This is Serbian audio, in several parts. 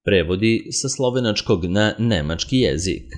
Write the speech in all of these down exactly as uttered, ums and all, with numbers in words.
Prevodi sa slovenačkog na nemački jezik.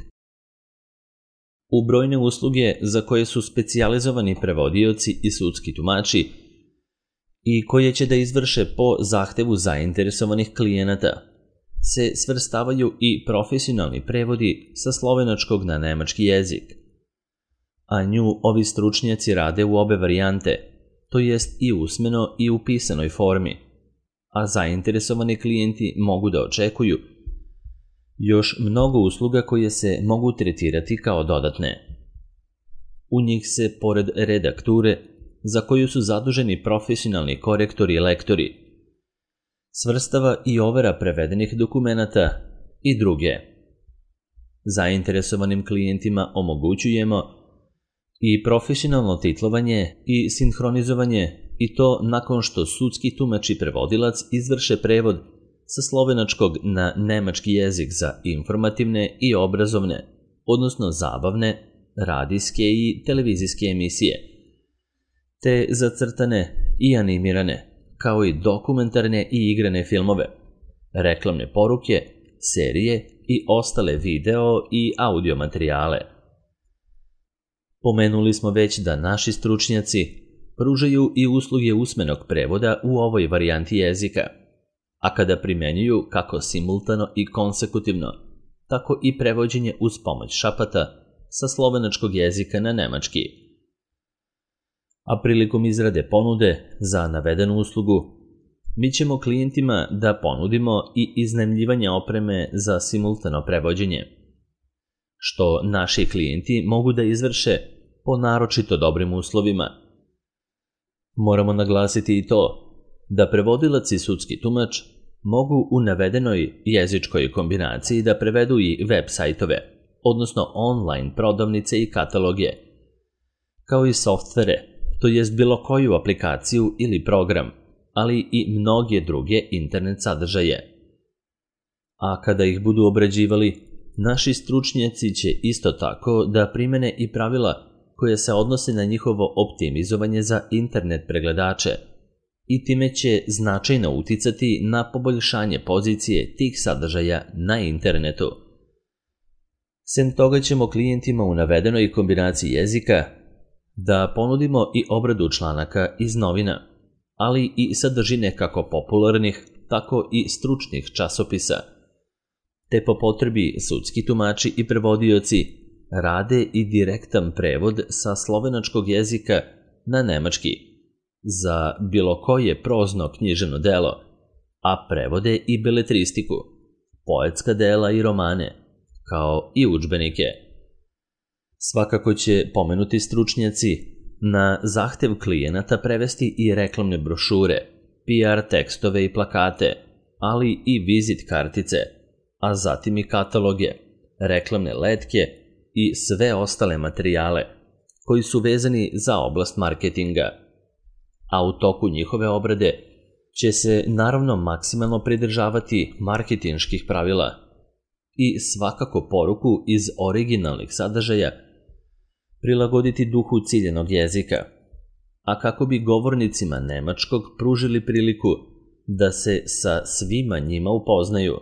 U brojne usluge za koje su specijalizovani prevodioci i sudski tumači i koje će da izvrše po zahtevu zainteresovanih klijenata, se svrstavaju i profesionalni prevodi sa slovenačkog na nemački jezik. A nju ovi stručnjaci rade u obe varijante, to jest i usmeno i u pisanoj formi, a zainteresovani klijenti mogu da očekuju još mnogo usluga koje se mogu tretirati kao dodatne. U njih se, pored redakture, za koju su zaduženi profesionalni korektori i lektori, svrstava i overa prevedenih dokumenata i druge. Zainteresovanim klijentima omogućujemo i profesionalno titlovanje i sinhronizovanje, i to nakon što sudski tumač i prevodilac izvrše prevod sa slovenačkog na nemački jezik za informativne i obrazovne, odnosno zabavne, radijske i televizijske emisije, te za crtane i animirane, kao i dokumentarne i igrane filmove, reklamne poruke, serije i ostale video i audio materijale. Pomenuli smo već da naši stručnjaci pružaju i usluge usmenog prevoda u ovoj varijanti jezika, a kada primenjuju kako simultano i konsekutivno, tako i prevođenje uz pomoć šapata sa slovenačkog jezika na nemački. A prilikom izrade ponude za navedenu uslugu, mi ćemo klijentima da ponudimo i iznajmljivanje opreme za simultano prevođenje, što naši klijenti mogu da izvrše po naročito dobrim uslovima. Moramo naglasiti i to da prevodilac i sudski tumač mogu u navedenoj jezičkoj kombinaciji da prevedu i web sajtove, odnosno online prodavnice i kataloge, kao i softvere, to jest bilo koju aplikaciju ili program, ali i mnoge druge internet sadržaje. A kada ih budu obrađivali, naši stručnjaci će isto tako da primene i pravila koje se odnose na njihovo optimizovanje za internet pregledače i time će značajno uticati na poboljšanje pozicije tih sadržaja na internetu. Sem toga ćemo klijentima u navedenoj kombinaciji jezika da ponudimo i obradu članaka iz novina, ali i sadržine kako popularnih, tako i stručnih časopisa, te po potrebi sudski tumači i prevodioci rade i direktan prevod sa slovenačkog jezika na nemački za bilo koje prozno književno delo, a prevode i beletristiku, poetska dela i romane, kao i udžbenike. Svakako će pomenuti stručnjaci na zahtev klijenata prevesti i reklamne brošure, P R tekstove i plakate, ali i vizit kartice, a zatim i kataloge, reklamne letke i sve ostale materijale koji su vezani za oblast marketinga. A u toku njihove obrade će se naravno maksimalno pridržavati marketinških pravila i svakako poruku iz originalnih sadržaja prilagoditi duhu ciljenog jezika, a kako bi govornicima nemačkog pružili priliku da se sa svima njima upoznaju.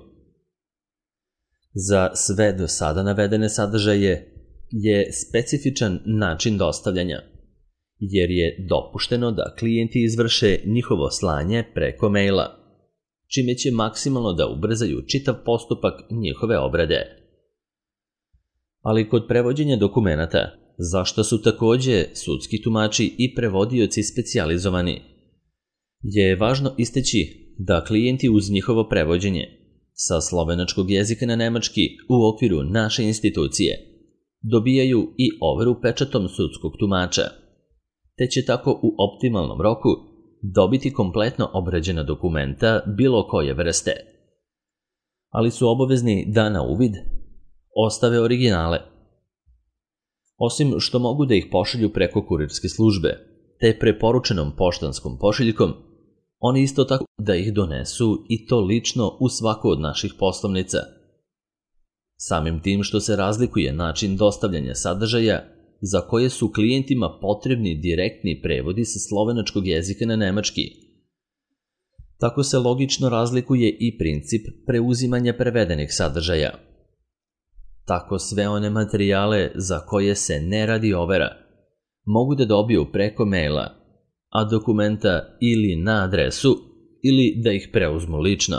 Za sve do sada navedene sadržaje je specifičan način dostavljanja, jer je dopušteno da klijenti izvrše njihovo slanje preko maila, čime će maksimalno da ubrzaju čitav postupak njihove obrade. Ali kod prevođenja dokumenata, zašto su takođe sudski tumači i prevodioci specijalizovani, je važno istaći da klijenti uz njihovo prevođenje sa slovenačkog jezika na nemački u okviru naše institucije dobijaju i overu pečatom sudskog tumača, te će tako u optimalnom roku dobiti kompletno obrađena dokumenta bilo koje vrste. Ali su obavezni da na uvid ostave originale. Osim što mogu da ih pošalju preko kurirske službe, te preporučenom poštanskom pošiljkom, oni isto tako da ih donesu i to lično u svaku od naših poslovnica. Samim tim što se razlikuje način dostavljanja sadržaja za koje su klijentima potrebni direktni prevodi sa slovenačkog jezika na nemački, Tako se logično razlikuje i princip preuzimanja prevedenih sadržaja. Tako sve one materijale za koje se ne radi overa mogu da dobiju preko maila, a dokumenta ili na adresu ili da ih preuzmu lično.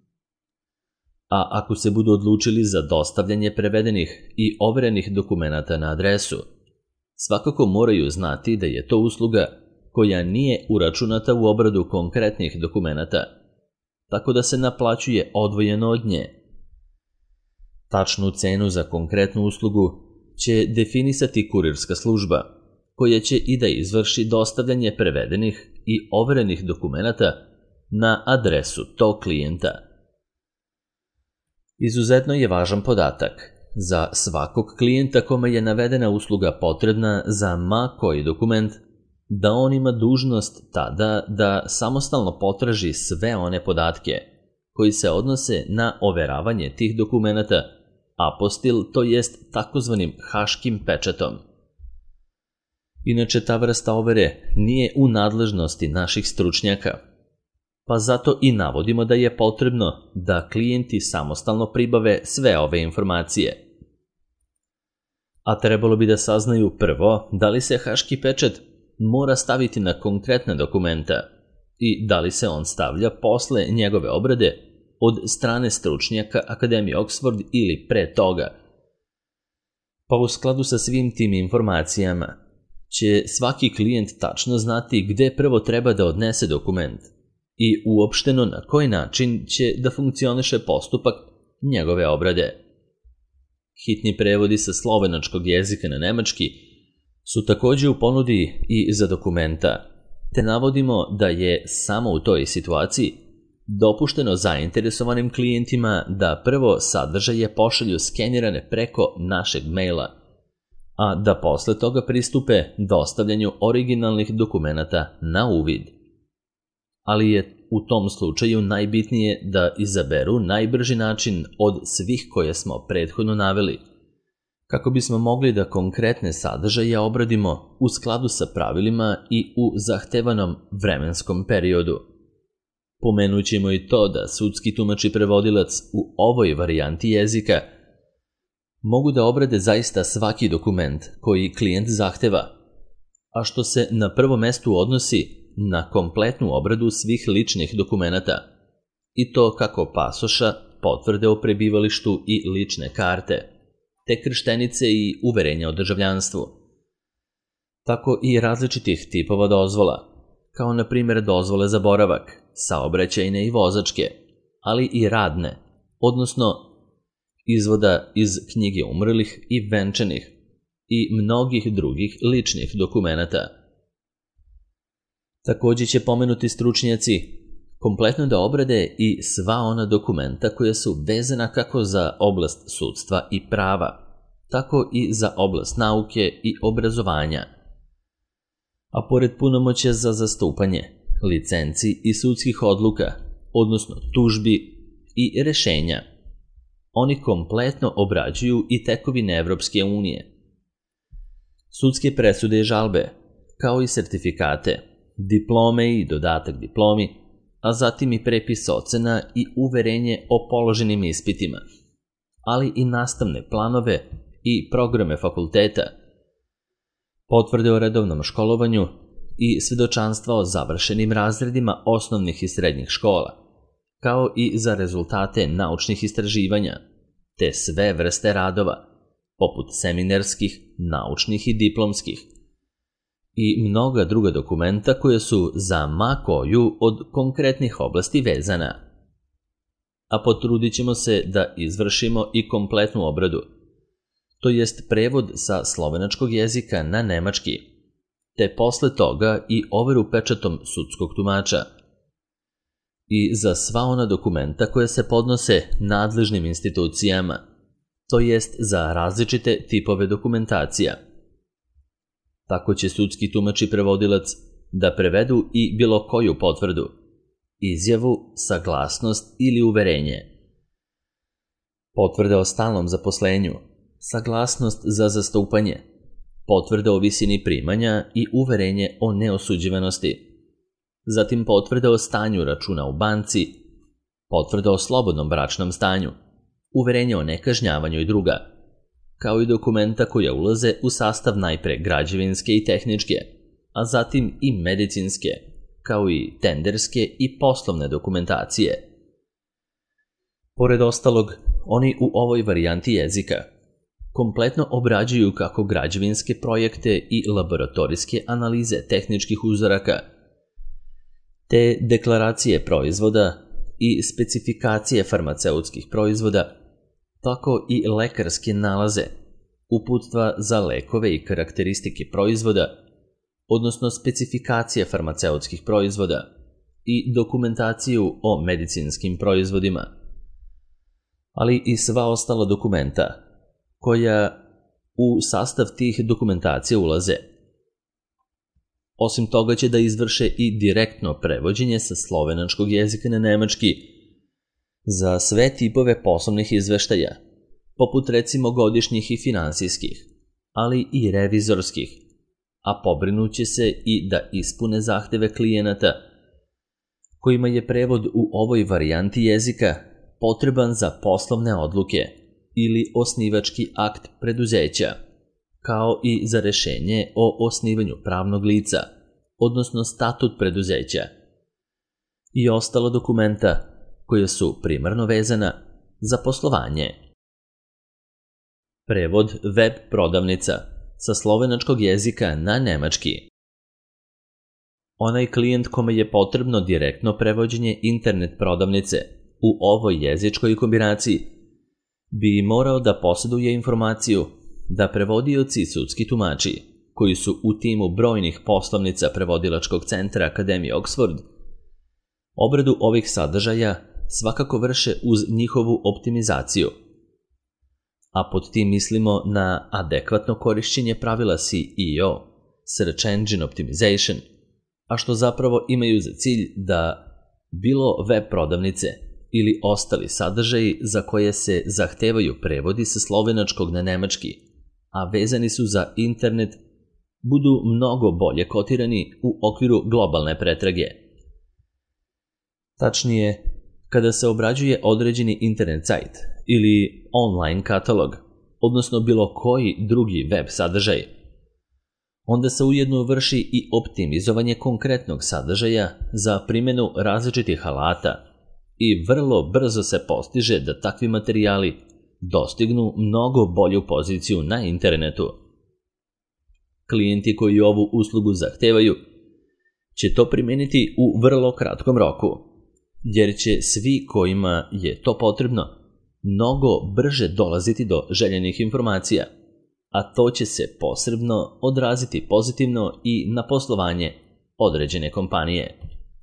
A ako se budu odlučili za dostavljanje prevedenih i overenih dokumenata na adresu, svakako moraju znati da je to usluga koja nije uračunata u obradu konkretnih dokumenata, tako da se naplaćuje odvojeno od nje. Tačnu cenu za konkretnu uslugu će definisati kurirska služba, koja će i da izvrši dostavljanje prevedenih i overenih dokumenata na adresu tog klijenta. Izuzetno je važan podatak za svakog klijenta kome je navedena usluga potrebna za ma koji dokument, da on ima dužnost tada da samostalno potraži sve one podatke koji se odnose na overavanje tih dokumenata apostil, to jest takozvanim haškim pečatom. Inače, ta vrsta overe nije u nadležnosti naših stručnjaka, pa zato i navodimo da je potrebno da klijenti samostalno pribave sve ove informacije. A trebalo bi da saznaju prvo da li se haški pečat mora staviti na konkretna dokumenta i da li se on stavlja posle njegove obrade od strane stručnjaka Akademije Oxford ili pre toga. Pa u skladu sa svim tim informacijama će svaki klijent tačno znati gde prvo treba da odnese dokument i uopšteno na koji način će da funkcioniše postupak njegove obrade. Hitni prevodi sa slovenačkog jezika na nemački su takođe u ponudi i za dokumenta, te navodimo da je samo u toj situaciji dopušteno zainteresovanim klijentima da prvo sadržaje pošalju skenirane preko našeg maila, a da posle toga pristupe dostavljanju originalnih dokumenata na uvid. Ali je u tom slučaju najbitnije da izaberu najbrži način od svih koje smo prethodno naveli, kako bismo mogli da konkretne sadržaje obradimo u skladu sa pravilima i u zahtevanom vremenskom periodu. Pomenućemo i to da sudski tumač i prevodilac u ovoj varijanti jezika mogu da obrade zaista svaki dokument koji klijent zahteva, a što se na prvo mestu odnosi na kompletnu obradu svih ličnih dokumenata, i to kako pasoša, potvrde o prebivalištu i lične karte, te krštenice i uverenja o državljanstvu. Tako i različitih tipova dozvola, kao na primjer dozvole za boravak, saobraćajne i vozačke, ali i radne, odnosno izvoda iz knjige umrlih i venčanih i mnogih drugih ličnih dokumenata. Takođe će pomenuti stručnjaci kompletno da obrade i sva ona dokumenta koja su vezana kako za oblast sudstva i prava, tako i za oblast nauke i obrazovanja. A pored punomoćja za zastupanje, licenci i sudskih odluka, odnosno tužbi i rešenja, oni kompletno obrađuju i tekovine Evropske unije. Sudske presude i žalbe, kao i sertifikate, diplome i dodatak diplomi, a zatim i prepis ocena i uverenje o položenim ispitima, ali i nastavne planove i programe fakulteta, potvrde o redovnom školovanju i svedočanstva o završenim razredima osnovnih i srednjih škola, kao i za rezultate naučnih istraživanja, te sve vrste radova, poput seminarskih, naučnih i diplomskih, i mnoga druga dokumenta koje su za ma koju od konkretnih oblasti vezana. A potrudit ćemo se da izvršimo i kompletnu obradu, to jest prevod sa slovenačkog jezika na nemački, te posle toga i overu pečatom sudskog tumača. I za sva ona dokumenta koje se podnose nadležnim institucijama, to jest za različite tipove dokumentacija. Tako će sudski tumač i prevodilac da prevedu i bilo koju potvrdu, izjavu, saglasnost ili uverenje. Potvrde o stalnom zaposlenju, saglasnost za zastupanje, potvrde o visini primanja i uverenje o neosuđivanosti, zatim potvrda o stanju računa u banci, potvrda o slobodnom bračnom stanju, uverenje o nekažnjavanju i druga, kao i dokumenta koja ulaze u sastav najpre građevinske i tehničke, a zatim i medicinske, kao i tenderske i poslovne dokumentacije. Pored ostalog, oni u ovoj varijanti jezika kompletno obrađuju kako građevinske projekte i laboratorijske analize tehničkih uzoraka, te deklaracije proizvoda i specifikacije farmaceutskih proizvoda, tako i lekarske nalaze, uputstva za lekove i karakteristike proizvoda, odnosno specifikacije farmaceutskih proizvoda i dokumentaciju o medicinskim proizvodima, ali i sva ostala dokumenta koja u sastav tih dokumentacija ulaze. Osim toga će da izvrše i direktno prevođenje sa slovenačkog jezika na nemački za sve tipove poslovnih izveštaja, poput recimo godišnjih i finansijskih, ali i revizorskih, a pobrinuće se i da ispune zahteve klijenata kojima je prevod u ovoj varijanti jezika potreban za poslovne odluke ili osnivački akt preduzeća, kao i za rešenje o osnivanju pravnog lica, odnosno statut preduzeća, i ostala dokumenta koja su primarno vezana za poslovanje. Prevod web prodavnica sa slovenačkog jezika na nemački. Onaj klijent kome je potrebno direktno prevođenje internet prodavnice u ovoj jezičkoj kombinaciji bi morao da posjeduje informaciju da prevodioci i sudski tumači, koji su u timu brojnih poslovnica prevodilačkog centra Akademije Oxford, obradu ovih sadržaja svakako vrše uz njihovu optimizaciju, a pod tim mislimo na adekvatno korišćenje pravila S E O, Search Engine Optimization, a što zapravo imaju za cilj da bilo web prodavnice ili ostali sadržaji za koje se zahtevaju prevodi sa slovenačkog na nemački, a vezani su za internet, budu mnogo bolje kotirani u okviru globalne pretrage. Tačnije, kada se obrađuje određeni internet sajt ili online katalog, odnosno bilo koji drugi web sadržaj, onda se ujedno vrši i optimizovanje konkretnog sadržaja za primjenu različitih alata i vrlo brzo se postiže da takvi materijali dostignu mnogo bolju poziciju na internetu. Klijenti koji ovu uslugu zahtevaju će to primeniti u vrlo kratkom roku, jer će svi kojima je to potrebno mnogo brže dolaziti do željenih informacija, a to će se posebno odraziti pozitivno i na poslovanje određene kompanije.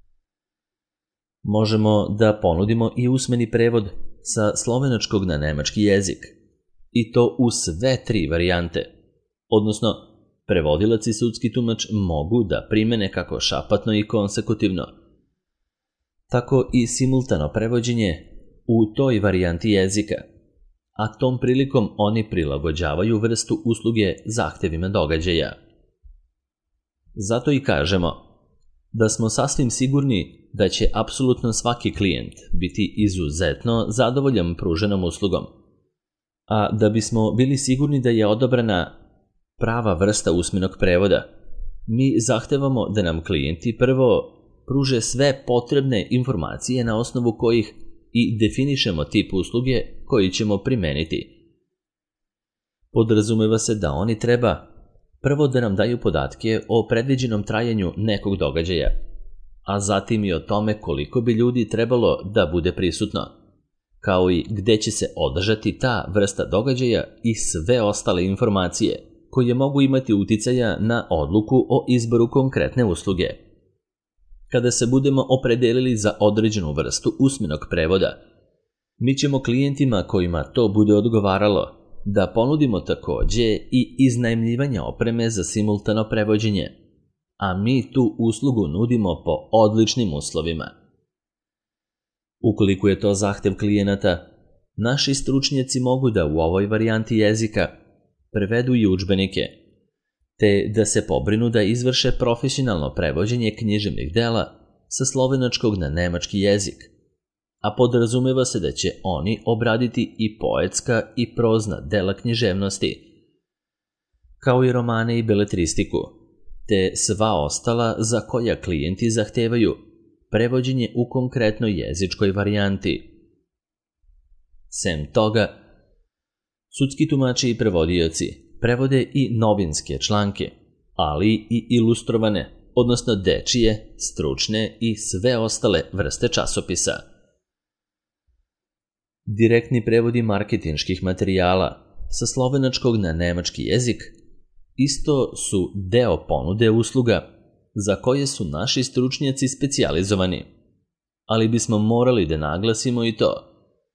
Možemo da ponudimo i usmeni prevod sa slovenačkog na nemački jezik, i to u sve tri varijante, odnosno prevodilac i sudski tumač mogu da primene kako šapatno i konsekutivno, tako i simultano prevođenje u toj varijanti jezika, a tom prilikom oni prilagođavaju vrstu usluge zahtevima događaja. Zato i kažemo da smo sasvim sigurni da će apsolutno svaki klijent biti izuzetno zadovoljan pruženom uslugom, a da bismo bili sigurni da je odabrana prava vrsta usmenog prevoda, mi zahtevamo da nam klijenti prvo pruže sve potrebne informacije na osnovu kojih i definišemo tip usluge koji ćemo primeniti. Podrazumeva se da oni treba prvo da nam daju podatke o predviđenom trajanju nekog događaja, a zatim i o tome koliko bi ljudi trebalo da bude prisutno, kao i gde će se održati ta vrsta događaja i sve ostale informacije koje mogu imati uticaja na odluku o izboru konkretne usluge. Kada se budemo opredelili za određenu vrstu usmenog prevoda, mi ćemo klijentima kojima to bude odgovaralo da ponudimo takođe i iznajmljivanje opreme za simultano prevođenje, a mi tu uslugu nudimo po odličnim uslovima. Ukoliko je to zahtev klijenata, naši stručnjaci mogu da u ovoj varijanti jezika prevedu i udžbenike, te da se pobrinu da izvrše profesionalno prevođenje književnih dela sa slovenačkog na nemački jezik, a podrazumeva se da će oni obraditi i poetska i prozna dela književnosti, kao i romane i beletristiku, te sva ostala za koja klijenti zahtevaju prevođenje u konkretnoj jezičkoj varijanti. Sem toga, sudski tumači i prevodioci prevode i novinske članke, ali i ilustrovane, odnosno dečije, stručne i sve ostale vrste časopisa. Direktni prevodi marketinških materijala sa slovenačkog na nemački jezik isto su deo ponude usluga za koje su naši stručnjaci specijalizovani, ali bismo morali da naglasimo i to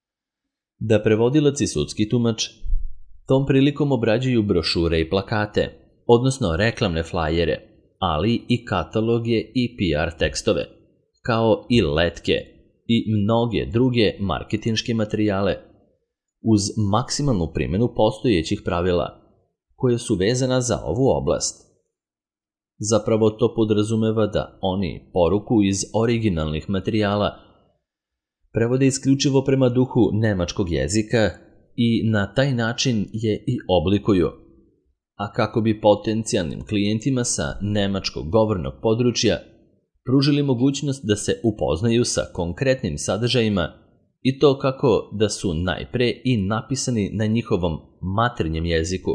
da prevodilac i sudski tumač tom prilikom obrađuju brošure i plakate, odnosno reklamne flajere, ali i kataloge i P R tekstove, kao i letke i mnoge druge marketinške materijale uz maksimalnu primjenu postojećih pravila koje su vezana za ovu oblast. Zapravo to podrazumeva da oni poruku iz originalnih materijala prevode isključivo prema duhu nemačkog jezika i na taj način je i oblikuju, a kako bi potencijalnim klijentima sa nemačkog govornog područja pružili mogućnost da se upoznaju sa konkretnim sadržajima i to kako da su najpre i napisani na njihovom maternjem jeziku,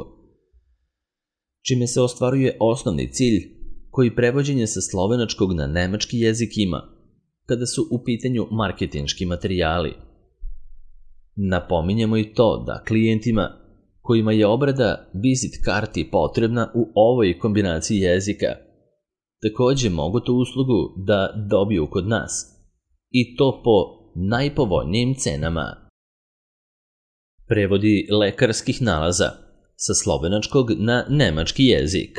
čime se ostvaruje osnovni cilj koji prevođenje sa slovenačkog na nemački jezik ima, kada su u pitanju marketinški materijali. Napominjemo i to da klijentima kojima je obrada vizit karti potrebna u ovoj kombinaciji jezika, takođe mogu tu uslugu da dobiju kod nas, i to po najpovoljnijim cenama. Prevodi lekarskih nalaza sa slovenačkog na nemački jezik.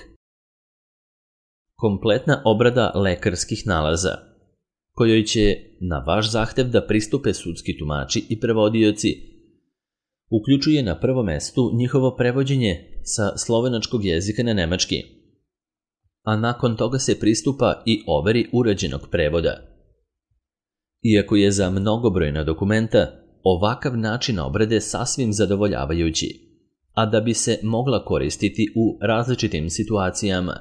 Kompletna obrada lekarskih nalaza, kojoj će na vaš zahtev da pristupe sudski tumači i prevodioci, uključuje na prvom mestu njihovo prevođenje sa slovenačkog jezika na nemački, a nakon toga se pristupa i overi urađenog prevoda. Iako je za mnogobrojna dokumenta ovakav način obrade sasvim zadovoljavajući, a da bi se mogla koristiti u različitim situacijama,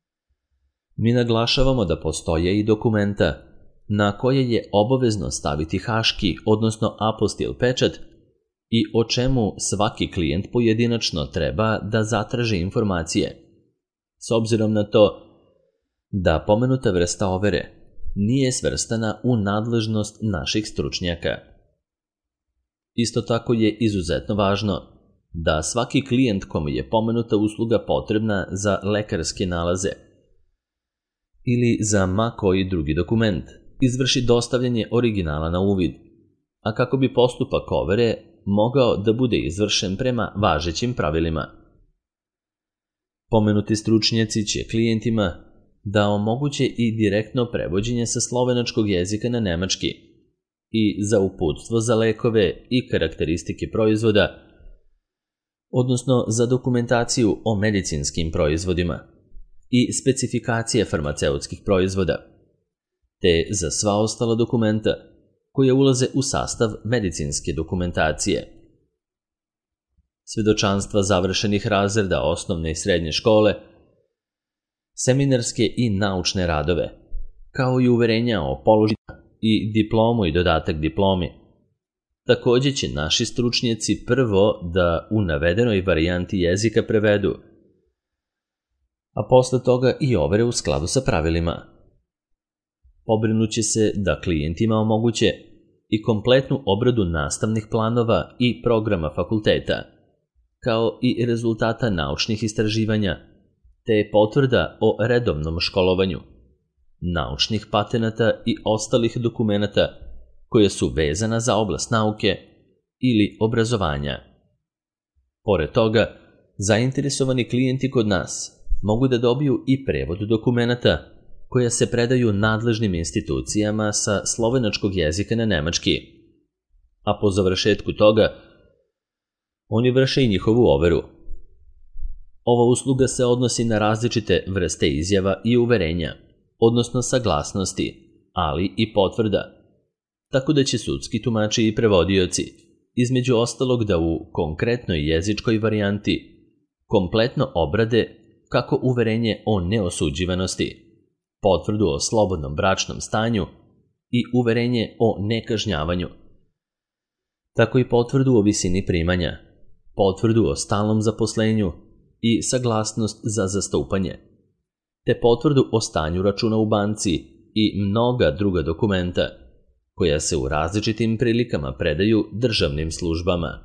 mi naglašavamo da postoje i dokumenta na koje je obavezno staviti haški, odnosno apostil pečat i o čemu svaki klijent pojedinačno treba da zatraži informacije, s obzirom na to da pomenuta vrsta overe nije svrstana u nadležnost naših stručnjaka. Isto tako je izuzetno važno da svaki klijent kome je pomenuta usluga potrebna za lekarske nalaze ili za ma koji drugi dokument izvrši dostavljanje originala na uvid, a kako bi postupak overe mogao da bude izvršen prema važećim pravilima. Pomenuti stručnjaci će klijentima da omoguće i direktno prevođenje sa slovenačkog jezika na nemački i za uputstvo za lekove i karakteristike proizvoda, odnosno za dokumentaciju o medicinskim proizvodima i specifikacije farmaceutskih proizvoda, te za sva ostala dokumenta koje ulaze u sastav medicinske dokumentacije. Svedočanstva završenih razreda osnovne i srednje škole, seminarske i naučne radove, kao i uverenja o položenju i diplomu i dodatak diplomi. Takođe će naši stručnjaci prvo da u navedenoj varijanti jezika prevedu, a posle toga i overe u skladu sa pravilima. Pobrinuće se da klijentima omoguće i kompletnu obradu nastavnih planova i programa fakulteta, kao i rezultata naučnih istraživanja, te potvrda o redovnom školovanju, naučnih patenata i ostalih dokumenata koje su vezana za oblast nauke ili obrazovanja. Pored toga, zainteresovani klijenti kod nas mogu da dobiju i prevod dokumenata koja se predaju nadležnim institucijama sa slovenačkog jezika na nemački, a po završetku toga oni vrše i njihovu overu. Ova usluga se odnosi na različite vrste izjava i uverenja, odnosno saglasnosti, ali i potvrda, tako da će sudski tumači i prevodioci, između ostalog da u konkretnoj jezičkoj varijanti kompletno obrade kako uverenje o neosuđivanosti, potvrdu o slobodnom bračnom stanju i uverenje o nekažnjavanju, tako i potvrdu o visini primanja, potvrdu o stalnom zaposlenju i saglasnost za zastupanje, te potvrdu o stanju računa u banci i mnoga druga dokumenta koja se u različitim prilikama predaju državnim službama.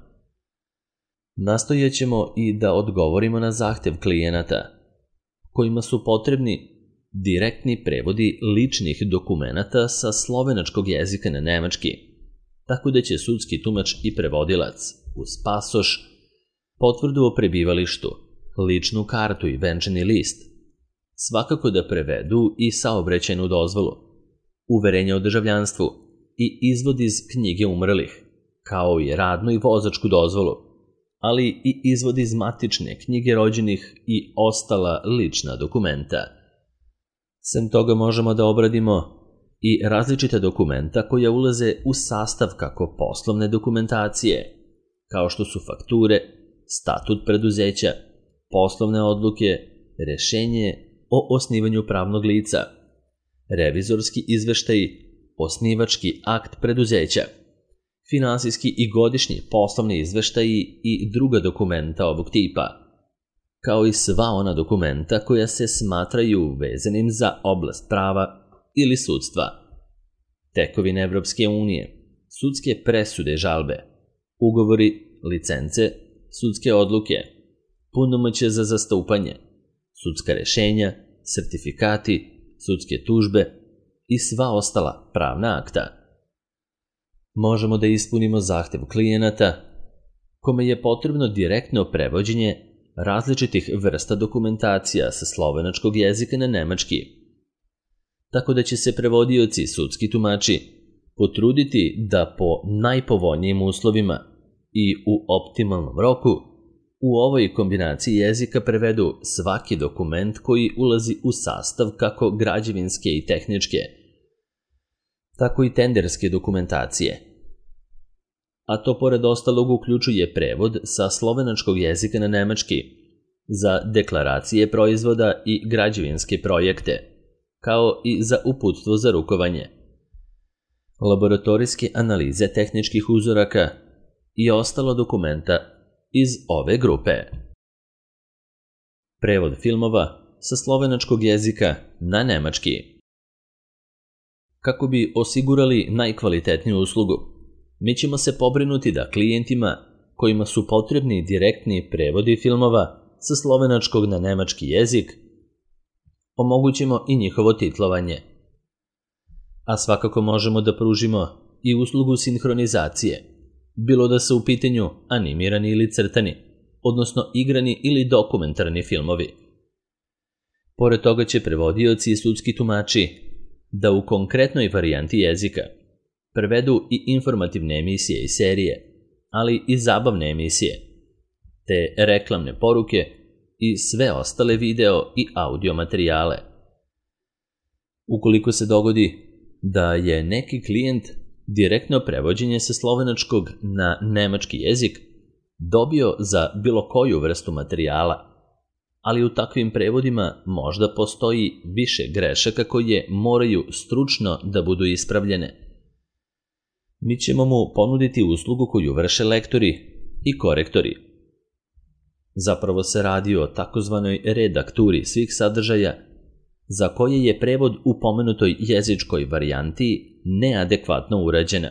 Nastojaćemo i da odgovorimo na zahtev klijenata, kojima su potrebni direktni prevodi ličnih dokumenata sa slovenačkog jezika na nemački, tako da će sudski tumač i prevodilac uz pasoš, potvrdu o prebivalištu, ličnu kartu i venčani list, svakako da prevedu i saobraćajnu dozvolu, uverenje o državljanstvu i izvod iz knjige umrlih, kao i radnu i vozačku dozvolu, ali i izvod iz matične knjige rođenih i ostala lična dokumenta. Sem toga možemo da obradimo i različita dokumenta koja ulaze u sastav kako poslovne dokumentacije, kao što su fakture, statut preduzeća, poslovne odluke, rešenje o osnivanju pravnog lica, revizorski izveštaj, osnivački akt preduzeća, finansijski i godišnji poslovni izveštaji i druga dokumenta ovog tipa, kao i sva ona dokumenta koja se smatraju vezanim za oblast prava ili sudstva, tekovine Evropske unije, sudske presude žalbe, ugovori, licence, sudske odluke, punomoćje za zastupanje, sudska rešenja, sertifikati, sudske tužbe i sva ostala pravna akta. Možemo da ispunimo zahtev klijenata kome je potrebno direktno prevođenje različitih vrsta dokumentacija sa slovenačkog jezika na nemački, tako da će se prevodioci i sudski tumači potruditi da po najpovoljnijim uslovima i u optimalnom roku u ovoj kombinaciji jezika prevedu svaki dokument koji ulazi u sastav kako građevinske i tehničke, tako i tenderske dokumentacije. A to pored ostalog uključuje prevod sa slovenačkog jezika na nemački za deklaracije proizvoda i građevinske projekte, kao i za uputstvo za rukovanje, laboratorijske analize tehničkih uzoraka i ostala dokumenta iz ove grupe. Prevod filmova sa slovenačkog jezika na nemački. Kako bi osigurali najkvalitetniju uslugu, mi ćemo se pobrinuti da klijentima kojima su potrebni direktni prevodi filmova sa slovenačkog na nemački jezik omogućimo i njihovo titlovanje. A svakako možemo da pružimo i uslugu sinhronizacije, bilo da su u pitanju animirani ili crtani, odnosno igrani ili dokumentarni filmovi. Pored toga će prevodioci i sudski tumači da u konkretnoj varijanti jezika prevedu i informativne emisije i serije, ali i zabavne emisije, te reklamne poruke i sve ostale video i audio materijale. Ukoliko se dogodi da je neki klijent direktno prevođenje sa slovenačkog na nemački jezik dobio za bilo koju vrstu materijala, ali u takvim prevodima možda postoji više grešaka koje moraju stručno da budu ispravljene. Mi ćemo mu ponuditi uslugu koju vrše lektori i korektori. Zapravo se radi o takozvanoj redakturi svih sadržaja za koje je prevod u pomenutoj jezičkoj varijanti neadekvatno urađena.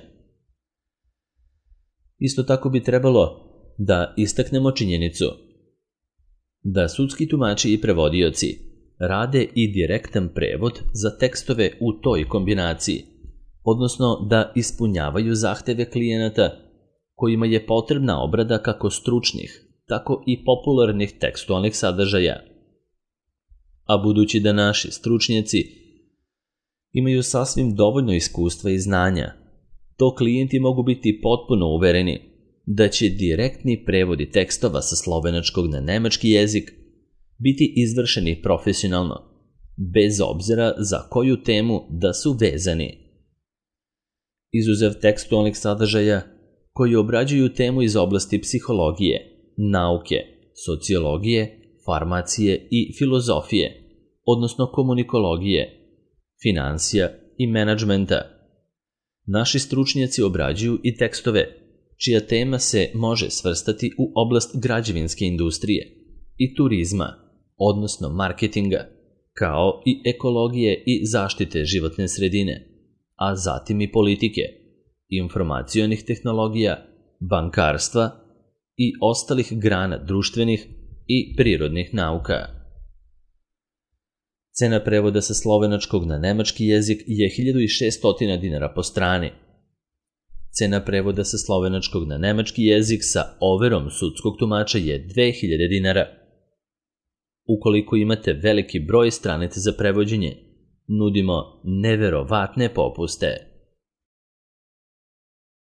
Isto tako bi trebalo da istaknemo činjenicu da sudski tumači i prevodioci rade i direktan prevod za tekstove u toj kombinaciji, odnosno da ispunjavaju zahteve klijenata kojima je potrebna obrada kako stručnih, tako i popularnih tekstualnih sadržaja. A budući da naši stručnjaci imaju sasvim dovoljno iskustva i znanja, to klijenti mogu biti potpuno uvereni da će direktni prevodi tekstova sa slovenačkog na nemački jezik biti izvršeni profesionalno, bez obzira za koju temu da su vezani. Izuzev tekstualnih sadržaja koji obrađuju temu iz oblasti psihologije, nauke, sociologije, farmacije i filozofije, odnosno komunikologije, finansija i menadžmenta. Naši stručnjaci obrađuju i tekstove, čija tema se može svrstati u oblast građevinske industrije i turizma, odnosno marketinga, kao i ekologije i zaštite životne sredine, a zatim i politike, informacionih tehnologija, bankarstva i ostalih grana društvenih i prirodnih nauka. Cena prevoda sa slovenačkog na nemački jezik je hiljadu šessto dinara po strani. Cena prevoda sa slovenačkog na nemački jezik sa overom sudskog tumača je dve hiljade dinara. Ukoliko imate veliki broj stranica za prevođenje, nudimo neverovatne popuste.